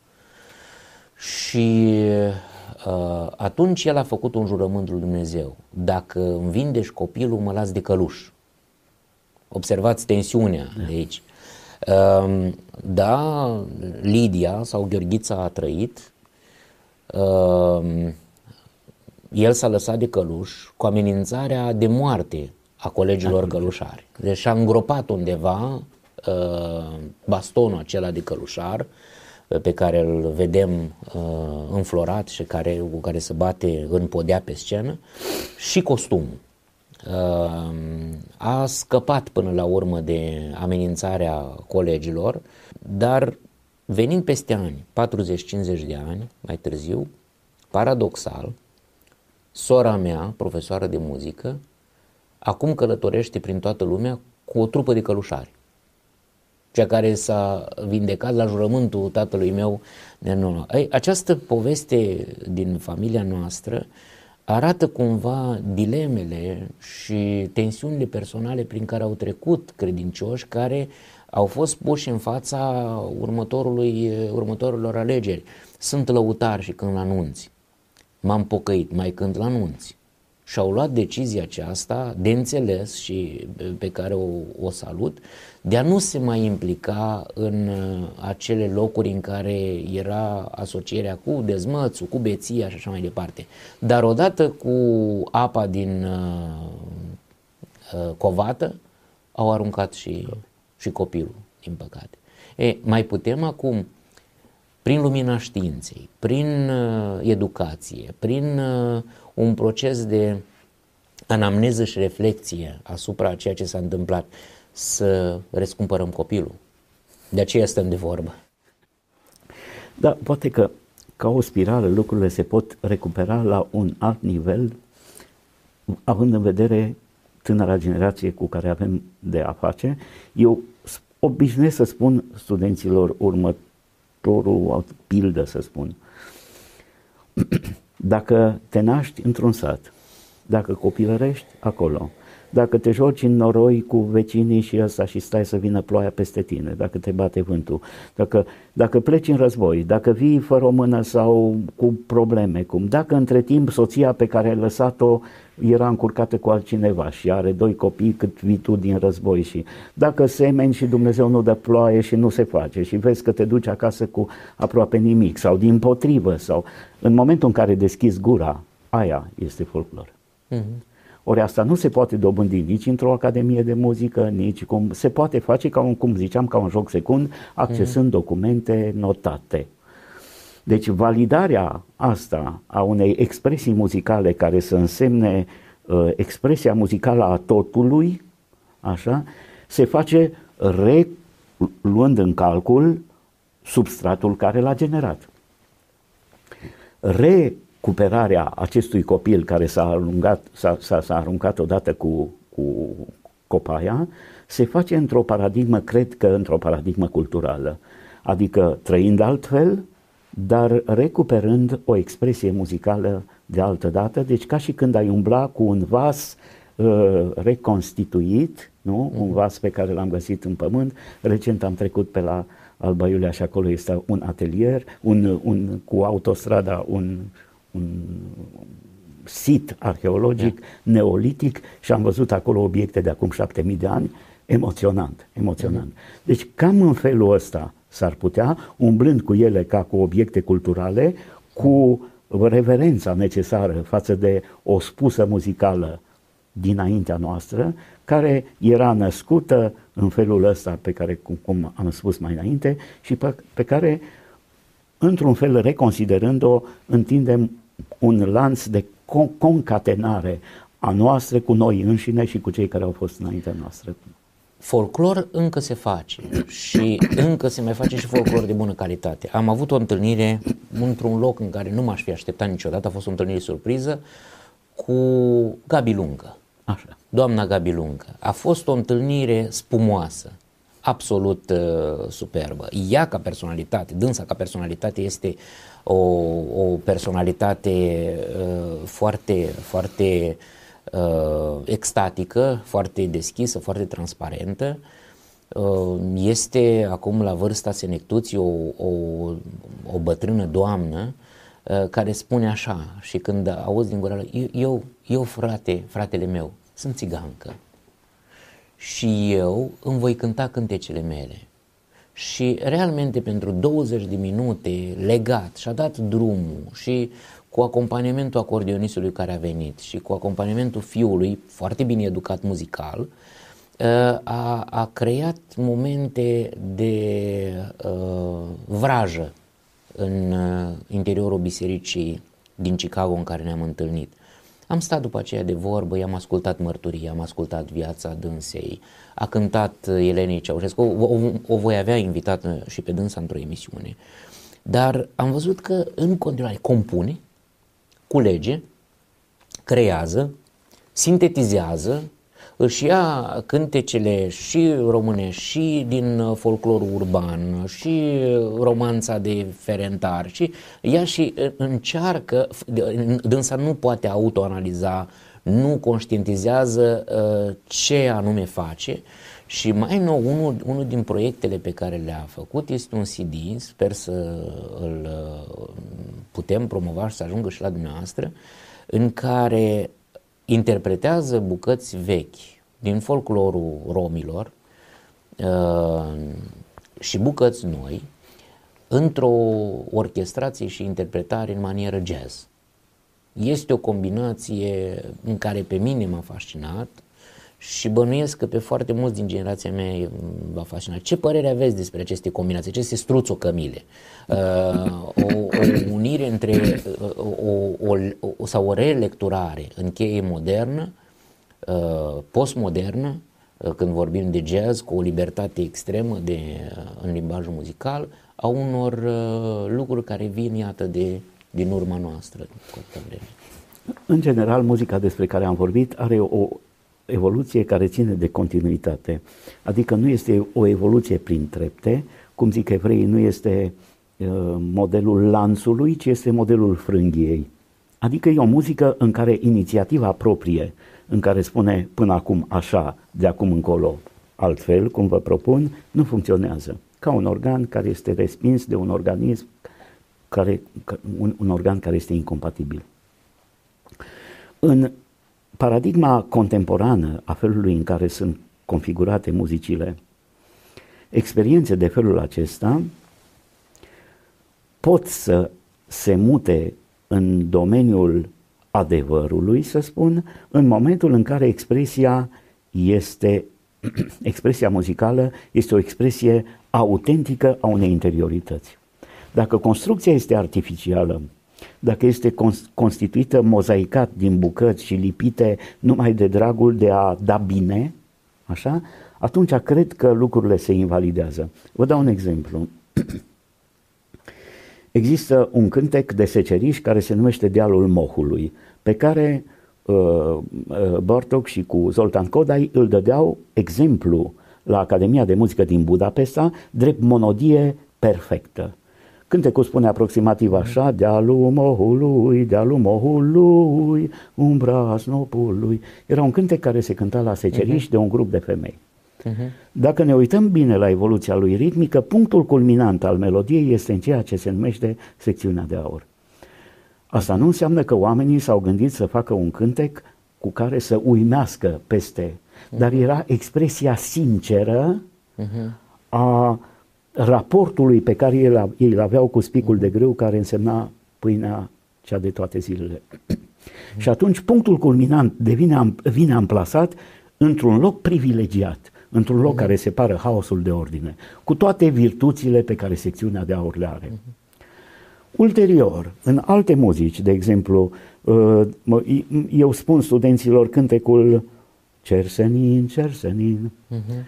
Și uh, atunci el a făcut un jurământ lui Dumnezeu. Dacă îmi vindești copilul, mă las de căluș. Observați tensiunea de aici. Uh, da, Lidia sau Gheorghița a trăit. Uh, el s-a lăsat de căluș cu amenințarea de moarte a colegilor călușari. Deci a îngropat undeva uh, bastonul acela de călușar uh, pe care îl vedem uh, înflorat și care, cu care se bate în podea pe scenă, și costumul. Uh, a scăpat până la urmă de amenințarea colegilor, dar venind peste ani, patruzeci cincizeci de ani mai târziu, paradoxal, sora mea, profesoară de muzică, acum călătorește prin toată lumea cu o trupă de călușari. Cea care s-a vindecat la jurământul tatălui meu. Ei, această poveste din familia noastră arată cumva dilemele și tensiunile personale prin care au trecut credincioși care au fost puși în fața următorului, următorilor alegeri. Sunt lăutar și când l-anunți. M-am pocăit, mai când l-anunți. Și au luat decizia aceasta de înțeles și pe care o, o salut, de a nu se mai implica în acele locuri în care era asocierea cu dezmățul, cu beția și așa mai departe. Dar odată cu apa din uh, uh, covată au aruncat și, și copilul, din păcate. E, mai putem acum, prin lumina științei, prin uh, educație, prin uh, un proces de anamneză și reflexie asupra ceea ce s-a întâmplat, să răscumpărăm copilul. De aceea stăm de vorbă. Da, poate că ca o spirală lucrurile se pot recupera la un alt nivel, având în vedere tânăra generație cu care avem de a face. Eu obișnuiesc să spun studenților următorul pildă, să spun. Dacă te naști într-un sat, dacă copilărești acolo, dacă te joci în noroi cu vecinii și ăsta și stai să vină ploaia peste tine, dacă te bate vântul, dacă, dacă pleci în război, dacă vii fără o mână sau cu probleme, cum dacă între timp soția pe care ai lăsat-o era încurcată cu altcineva și are doi copii cât vii tu din război, și dacă semeni și Dumnezeu nu dă ploaie și nu se face și vezi că te duci acasă cu aproape nimic sau dimpotrivă, sau în momentul în care deschizi gura, aia este folclor. Mm-hmm. Ori asta nu se poate dobândi nici într-o academie de muzică, nici cum se poate face, ca un, cum ziceam, ca un joc secund, accesând mm-hmm. documente notate. Deci validarea asta a unei expresii muzicale care să însemne uh, expresia muzicală a totului, așa, se face re, luând în calcul substratul care l-a generat. Recuperarea acestui copil care s-a aruncat, s-a, s-a, s-a aruncat odată cu, cu copaia se face într-o paradigmă, cred că într-o paradigmă culturală, adică trăind altfel, dar recuperând o expresie muzicală de altă dată, deci ca și când ai umbla cu un vas uh, reconstituit, nu? Mm-hmm. Un vas pe care l-am găsit în pământ. Recent am trecut pe la Alba Iulia și acolo este un atelier, un, un, cu autostrada, un, un sit arheologic, yeah. neolitic, și am văzut acolo obiecte de acum șapte mii de ani, emoționant, emoționant. Mm-hmm. Deci cam în felul ăsta s-ar putea, umblând cu ele ca cu obiecte culturale, cu reverența necesară față de o spusă muzicală dinaintea noastră, care era născută în felul ăsta pe care, cum, cum am spus mai înainte, și pe, pe care, într-un fel, reconsiderând-o, întindem un lanț de con- concatenare a noastră cu noi înșine și cu cei care au fost înaintea noastră. Folclor încă se face și încă se mai face și folclor de bună calitate. Am avut o întâlnire într-un loc în care nu m-aș fi așteptat niciodată, a fost o întâlnire surpriză, cu Gabi Lungă. Așa. Doamna Gabi Lungă. A fost o întâlnire spumoasă, absolut uh, superbă. Ea ca personalitate, dânsa ca personalitate este o, o personalitate uh, foarte, foarte uh, extatică, foarte deschisă, foarte transparentă. Uh, este acum la vârsta senectuții o, o, o bătrână doamnă uh, care spune așa, și când auzi din gura eu, eu, eu frate, fratele meu, sunt țigancă și eu îmi voi cânta cântecele mele. Și realmente pentru douăzeci de minute legat și-a dat drumul și cu acompaniamentul acordeonistului care a venit și cu acompaniamentul fiului foarte bine educat muzical, a, a creat momente de uh, vrajă în uh, interiorul bisericii din Chicago în care ne-am întâlnit. Am stat după aceea de vorbă, i-am ascultat mărturia, am ascultat viața dânsei, a cântat Elenei Ceaușescu, o, o, o voi avea invitată și pe dânsa într-o emisiune. Dar am văzut că în continuare compune, culege, creează, sintetizează, își ia cântecele și românești și din folclorul urban și romanța de Ferentar și ea și încearcă, dânsa nu poate autoanaliza, nu conștientizează uh, ce anume face. Și mai nou, unul, unul din proiectele pe care le-a făcut este un C D, sper să îl putem promova și să ajungă și la dumneavoastră, în care interpretează bucăți vechi din folclorul romilor uh, și bucăți noi într-o orchestrație și interpretare în manieră jazz. Este o combinație în care pe mine m-a fascinat și bănuiesc că pe foarte mulți din generația mea va fascina. Ce părere aveți despre aceste combinații, aceste struțocămile? Uh, o, o unire între o, o, o, sau o relecturare în cheie modernă, uh, postmodernă, uh, când vorbim de jazz, cu o libertate extremă de, uh, în limbajul muzical, a unor uh, lucruri care vin, iată, de, din urma noastră. În general, muzica despre care am vorbit are o evoluție care ține de continuitate, adică nu este o evoluție prin trepte, cum zic evreii, nu este uh, modelul lanțului, ci este modelul frânghiei. Adică e o muzică în care inițiativa proprie, în care spune până acum așa, de acum încolo altfel, cum vă propun, nu funcționează. Ca un organ care este respins de un organism, care, un, un organ care este incompatibil. În paradigma contemporană a felului în care sunt configurate muzicile, experiențe de felul acesta pot să se mute în domeniul adevărului, să spun, în momentul în care expresia este, expresia muzicală este o expresie autentică a unei interiorități. Dacă construcția este artificială, dacă este constituită mozaicat din bucăți și lipite numai de dragul de a da bine, așa, atunci cred că lucrurile se invalidează. Vă dau un exemplu. Există un cântec de seceriș care se numește Dealul Mohului, pe care uh, Bartók și cu Zoltán Kodály îl dădeau exemplu la Academia de Muzică din Budapesta, drept monodie perfectă. Cântecul spune aproximativ așa: Dealul Mohului, Dealul Mohului, umbra snopului. Era un cântec care se cânta la seceriș uh-huh. de un grup de femei. Uh-huh. Dacă ne uităm bine la evoluția lui ritmică, punctul culminant al melodiei este în ceea ce se numește secțiunea de aur. Asta nu înseamnă că oamenii s-au gândit să facă un cântec cu care să uimească peste, uh-huh. dar era expresia sinceră uh-huh. a raportului pe care ei îl aveau cu spicul de grâu, care însemna pâinea cea de toate zilele. Uh-huh. Și atunci punctul culminant devine, vine amplasat într-un loc privilegiat, într-un loc uh-huh. care separă haosul de ordine, cu toate virtuțile pe care secțiunea de aur le are. Uh-huh. Ulterior, în alte muzici, de exemplu, eu spun studenților cântecul Cersenin, Cersenin, uh-huh.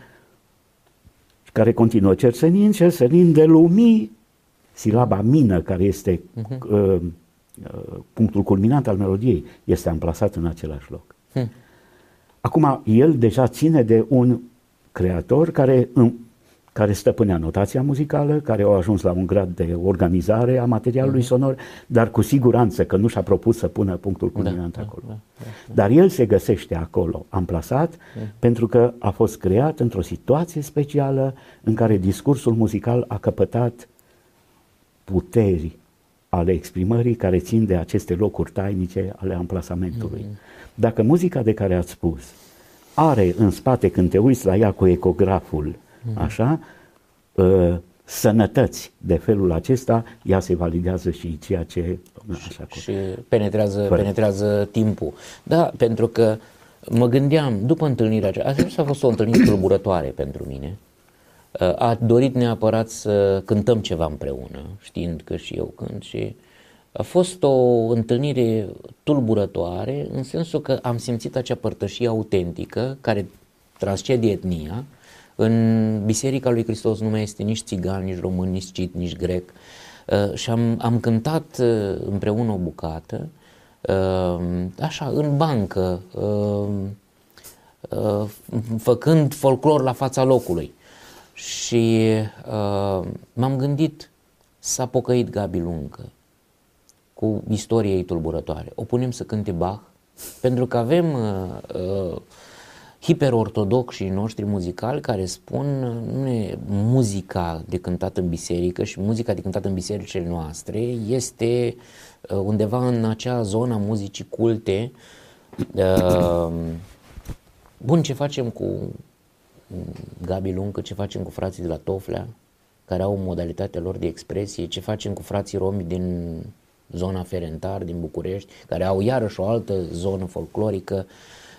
care continuă Cersenin, Cersenin de lumii, silaba mină, care este uh-huh. uh, punctul culminant al melodiei, este amplasat în același loc. Uh-huh. Acum, el deja ține de un creator care, în, care stăpânea notația muzicală, care a ajuns la un grad de organizare a materialului uh-huh. sonor, dar cu siguranță că nu și-a propus să pună punctul culminant da, acolo. Da, da, da. Dar el se găsește acolo, amplasat, uh-huh. pentru că a fost creat într-o situație specială în care discursul muzical a căpătat puteri ale exprimării care țin de aceste locuri tainice ale amplasamentului. Uh-huh. Dacă muzica de care ați spus are în spate, când te uiți la ea cu ecograful, uh-huh. așa, uh, sănătăți de felul acesta, ea se validează și ceea ce... Așa, și penetrează, penetrează timpul. Da, pentru că mă gândeam, după întâlnirea aceea, asta a fost o întâlnire tulburătoare pentru mine. A dorit neapărat să cântăm ceva împreună, știind că și eu cânt, și a fost o întâlnire tulburătoare în sensul că am simțit acea părtășie autentică care transcede etnia. În Biserica lui Hristos nu mai este nici țigan, nici român, nici scit, nici grec. Uh, și am, am cântat uh, împreună o bucată, uh, așa, în bancă, uh, uh, făcând folclor la fața locului. Și uh, m-am gândit, s-a pocăit Gabi Luncă cu istoria ei tulburătoare. O punem să cânte Bach, pentru că avem uh, uh, hiperortodoxii noștri muzicali care spun nu, muzica de cântat în biserică și muzica de cântat în bisericile noastre este uh, undeva în acea zonă a muzicii culte. Uh, bun, ce facem cu Gabi Luncă, ce facem cu frații de la Toflea, care au modalitatea lor de expresie, ce facem cu frații romi din zona Ferentar, din București, care au iarăși o altă zonă folclorică.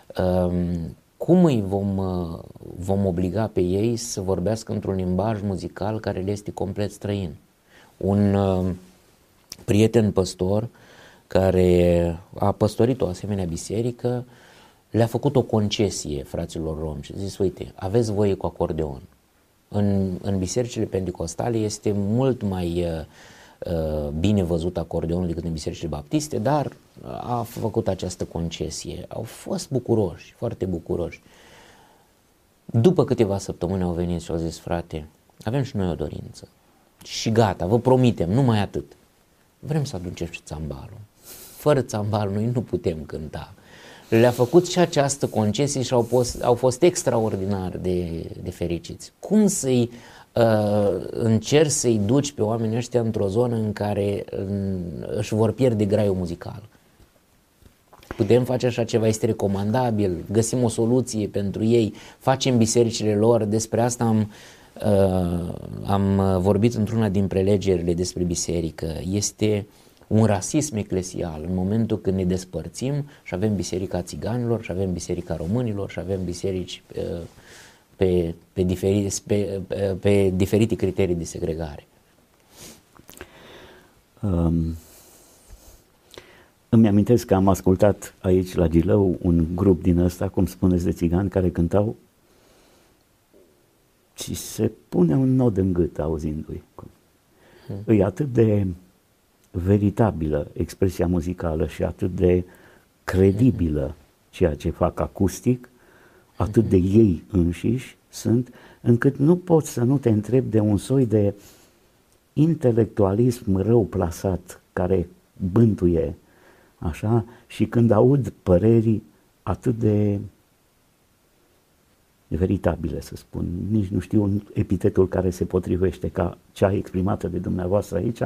Cum îi vom, vom obliga pe ei să vorbească într-un limbaj muzical care le este complet străin? Un prieten păstor care a păstorit o asemenea biserică le-a făcut o concesie fraților romi și a zis, uite, aveți voie cu acordeon. În, în bisericile pentecostale este mult mai uh, bine văzut acordeonul decât în bisericile baptiste, dar a făcut această concesie. Au fost bucuroși, foarte bucuroși. După câteva săptămâni au venit și au zis, frate, avem și noi o dorință. Și gata, vă promitem, numai atât. Vrem să aducem și țambalul. Fără țambal noi nu putem cânta. Le-a făcut și această concesie și au, post, au fost extraordinar de, de fericiți. Cum să-i uh, încerci să-i duci pe oamenii ăștia într-o zonă în care în, își vor pierde graiul muzical? Putem face așa ceva, este recomandabil, găsim o soluție pentru ei, facem bisericile lor. Despre asta am, uh, am vorbit într-una din prelegerile despre biserică. Este un rasism eclesial în momentul când ne despărțim și avem biserica țiganilor și avem biserica românilor și avem biserici pe, pe, pe, diferite, pe, pe, pe diferite criterii de segregare. Um, îmi amintesc că am ascultat aici la Gilău un grup din ăsta, cum spuneți, de țigani care cântau și se pune un nod în gât auzindu-i. Hmm. E atât de veritabilă expresia muzicală și atât de credibilă ceea ce fac acustic, atât de ei înșiși sunt, încât nu poți să nu te întrebi de un soi de intelectualism rău plasat care bântuie, așa, și când aud păreri atât de veritabile, să spun, nici nu știu epitetul care se potrivește ca cea exprimată de dumneavoastră aici,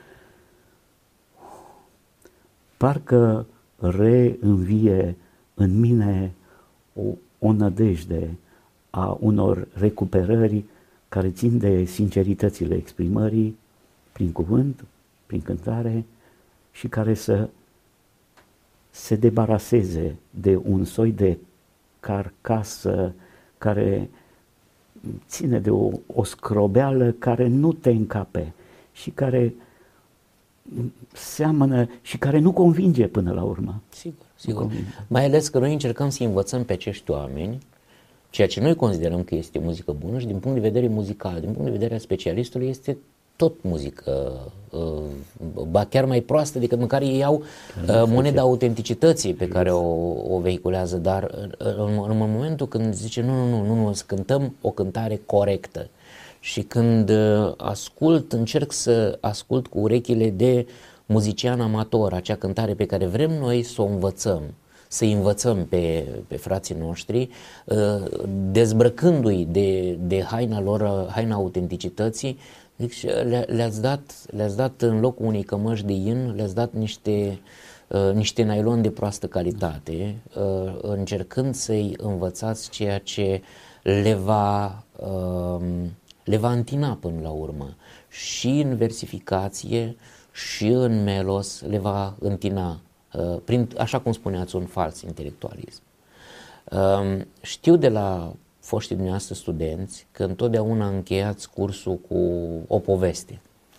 parcă reînvie în mine o, o nădejde a unor recuperări care țin de sinceritățile exprimării prin cuvânt, prin cântare și care să se debaraseze de un soi de carcasă care ține de o, o scrobeală care nu te încape și care seamănă și care nu convinge până la urmă. Sigur, sigur. Mai ales că noi încercăm să învățăm pe acești oameni ceea ce noi considerăm că este muzică bună și din punct de vedere muzical, din punct de vedere al specialistului, este tot muzică, ba chiar mai proastă decât măcar ei au moneda autenticității pe care o, o vehiculează, dar în, în momentul când zice nu, nu, nu, nu, nu, să cântăm o cântare corectă și când ascult, încerc să ascult cu urechile de muzician amator acea cântare pe care vrem noi să o învățăm, să învățăm pe, pe frații noștri, dezbrăcându-i de, de haina lor, haina autenticității. Deci le, le-ați dat, le-ați dat în locul unei cămăși de in, le-ați dat niște, uh, niște nylon de proastă calitate, uh, încercând să-i învățați ceea ce le va, uh, le va întina până la urmă. Și în versificație și în melos le va întina, uh, prin, așa cum spuneați, un fals intelectualism. Uh, știu de la foștii dumneavoastră studenți că întotdeauna încheiați cursul cu o poveste.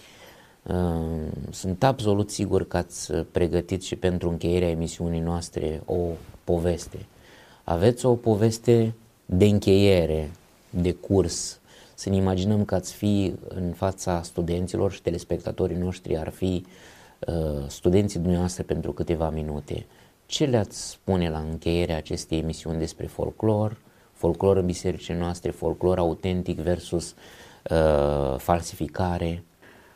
Sunt absolut sigur că ați pregătit și pentru încheierea emisiunii noastre o poveste. Aveți o poveste de încheiere, de curs. Să ne imaginăm că ați fi în fața studenților și telespectatorii noștri ar fi studenții dumneavoastră pentru câteva minute. Ce le-ați spune la încheierea acestei emisiuni despre folclor, folclor în bisericile noastre, folclor autentic versus uh, falsificare?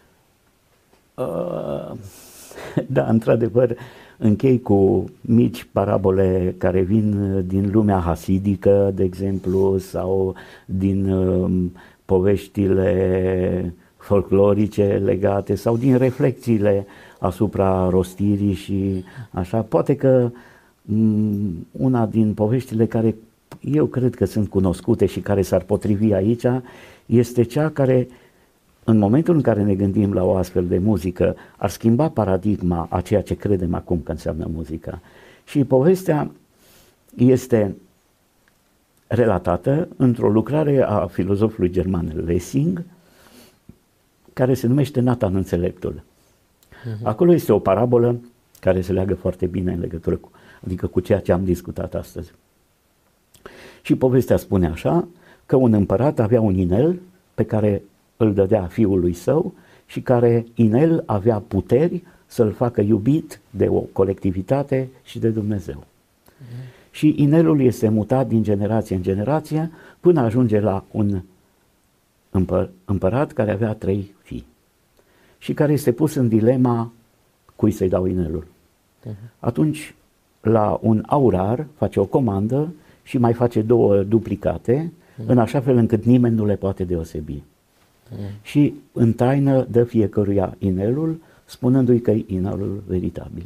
Uh, da, într-adevăr, închei cu mici parabole care vin din lumea hasidică, de exemplu, sau din uh, poveștile folclorice legate sau din reflexiile asupra rostirii și așa. Poate că um, una din poveștile care eu cred că sunt cunoscute și care s-ar potrivi aici, este cea care, în momentul în care ne gândim la o astfel de muzică, ar schimba paradigma a ceea ce credem acum că înseamnă muzica. Și povestea este relatată într-o lucrare a filozofului german Lessing, care se numește Nathan Înțeleptul. Uh-huh. Acolo este o parabolă care se leagă foarte bine în legătură cu, adică cu ceea ce am discutat astăzi. Și povestea spune așa, că un împărat avea un inel pe care îl dădea fiului său și care inel avea puteri să-l facă iubit de o colectivitate și de Dumnezeu. Mm. Și inelul este mutat din generație în generație până ajunge la un împăr- împărat care avea trei fii și care este pus în dilema cui să-i dau inelul. Mm. Atunci, la un aurar face o comandă și mai face două duplicate, mm. în așa fel încât nimeni nu le poate deosebi. Mm. Și în taină dă fiecăruia inelul, spunându-i că e inelul veritabil.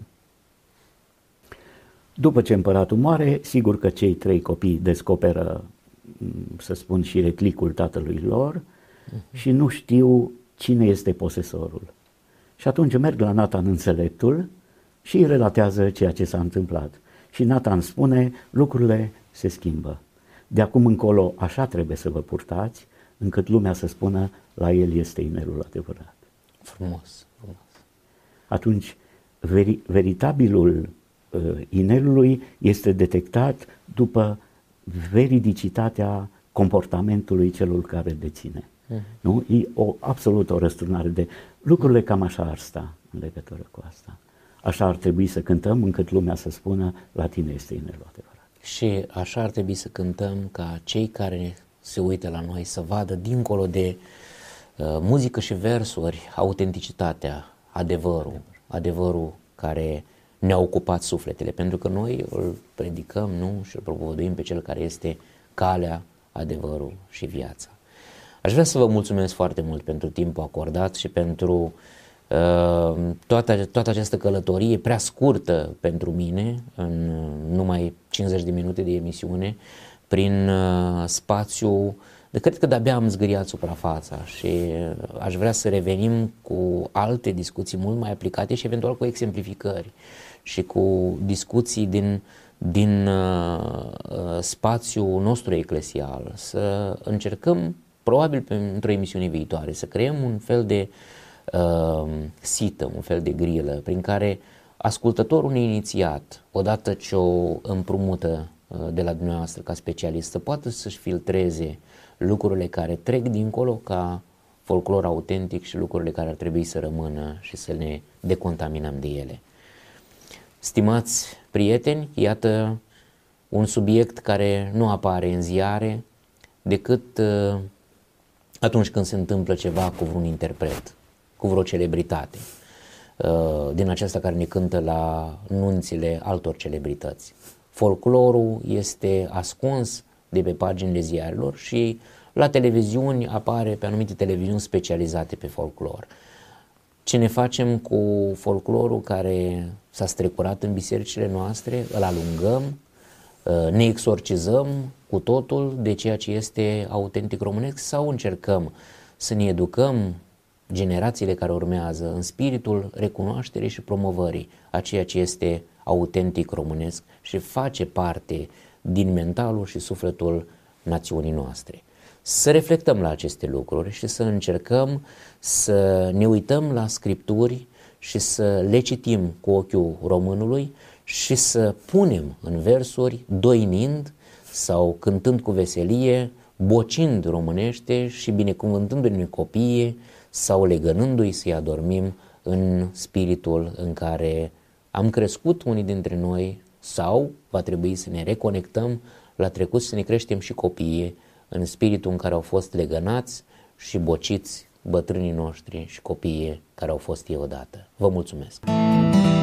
După ce împăratul moare, sigur că cei trei copii descoperă, să spun, și reclicul tatălui lor mm. și nu știu cine este posesorul. Și atunci merg la Nathan înțeleptul și îi relatează ceea ce s-a întâmplat. Și Nathan spune, lucrurile se schimbă. De acum încolo așa trebuie să vă purtați, încât lumea să spună, la el este inelul adevărat. Frumos, frumos. Atunci, veri, veritabilul uh, inelului este detectat după veridicitatea comportamentului celor care îl deține. Uh-huh. Nu? E o absolută o răsturnare de lucrurile, cam așa ar sta în legătură cu asta. Așa ar trebui să cântăm încât lumea să spună, la tine este inelul adevărat. Și așa ar trebui să cântăm ca cei care se uită la noi să vadă dincolo de uh, muzică și versuri autenticitatea, adevărul, adevărul care ne-a ocupat sufletele, pentru că noi îl predicăm, nu, și îl propovăduim pe cel care este calea, adevărul și viața. Aș vrea să vă mulțumesc foarte mult pentru timpul acordat și pentru uh, toată, toată această călătorie prea scurtă pentru mine, în numai cincizeci de minute de emisiune, prin uh, spațiu, de cred că de-abia am zgâriat suprafața și aș vrea să revenim cu alte discuții mult mai aplicate și eventual cu exemplificări și cu discuții din, din uh, spațiul nostru eclesial, să încercăm, probabil într-o emisiune viitoare, să creăm un fel de uh, sită, un fel de grilă prin care ascultătorul neinițiat, odată ce o împrumută uh, de la dumneavoastră ca specialist, să poată să-și filtreze lucrurile care trec dincolo ca folclor autentic și lucrurile care ar trebui să rămână și să ne decontaminăm de ele. Stimați prieteni, iată un subiect care nu apare în ziare decât uh, atunci când se întâmplă ceva cu vreun interpret, cu vreo celebritate, uh, din aceasta care ne cântă la nunțile altor celebrități. Folclorul este ascuns de pe paginile ziarelor și la televiziuni apare pe anumite televiziuni specializate pe folclor. Ce ne facem cu folclorul care s-a strecurat în bisericile noastre? Îl alungăm, ne exorcizăm cu totul de ceea ce este autentic românesc sau încercăm să ne educăm generațiile care urmează în spiritul recunoașterii și promovării a ceea ce este autentic românesc și face parte din mentalul și sufletul națiunii noastre. Să reflectăm la aceste lucruri și să încercăm să ne uităm la scripturi și să le citim cu ochiul românului și să punem în versuri, doinind sau cântând cu veselie, bocind românește și binecuvântându-ne copiii sau legănându-i să-i adormim în spiritul în care am crescut unii dintre noi sau va trebui să ne reconectăm la trecut, să ne creștem și copiii în spiritul în care au fost legănați și bociți bătrânii noștri și copiii care au fost ei odată. Vă mulțumesc!